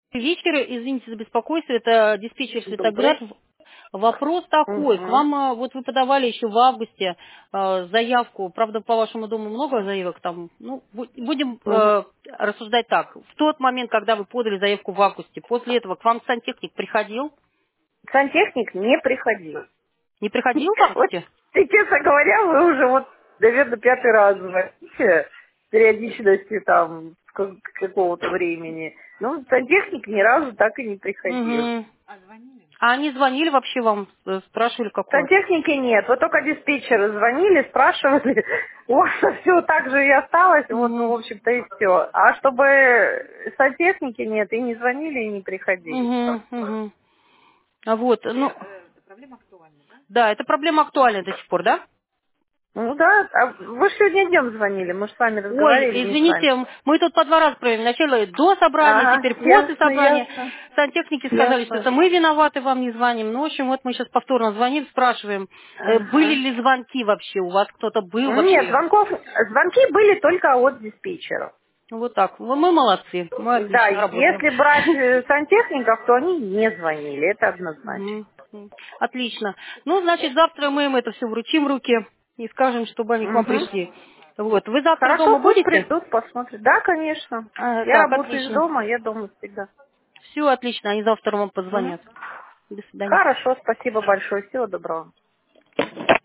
вечер, извините за беспокойство, это диспетчер Светоград. Добрый. Вопрос такой, к Угу. вам, вот вы подавали еще в августе заявку, правда, по вашему дому много заявок там, ну, будем Угу. рассуждать так. В тот момент, когда вы подали заявку в августе, после этого к вам сантехник приходил? Сантехник не приходил. Не приходил в Вот, августе? честно говоря, вы уже вот, наверное, пятый раз звоните с периодичностью там какого-то времени. Ну, сантехник ни разу так и не приходил. Угу. А они звонили вообще вам, спрашивали, как у вас? Сантехники нет. Вот только диспетчеры звонили, спрашивали. У вас все так же и осталось. Вот, ну, Угу. в общем-то, и все. А чтобы сантехники нет, и не звонили, и не приходили. Угу. Угу. Вот, ну, да, эта проблема актуальна до сих пор, да? Ну да, а вы же сегодня днем звонили, мы же с вами Ой, разговаривали, не с вами. извините, мы тут по 2 раза провели. Вначале до собрания, Ага, теперь после ясно, собрания. ясно, Сантехники сказали, что ясно. это мы виноваты, вам не звоним. Ну, в общем, вот мы сейчас повторно звоним, спрашиваем, были Ага. ли звонки вообще, у вас кто-то был Нет, вообще? звонки были только от диспетчеров. Вот так. Мы молодцы, мы Да, отлично работаем. если брать сантехников, то они не звонили, это однозначно. Мгм. Отлично. Ну, значит, завтра мы им это все вручим в руки и скажем, чтобы они к вам Угу. пришли. Вот. Вы завтра Хорошо, дома пусть будете? придут, посмотрят. Да, конечно. Я Так, работаю из отлично. дома, я дома всегда. Все отлично, они завтра вам Мгм. позвонят. До свидания. Хорошо, спасибо большое, всего доброго.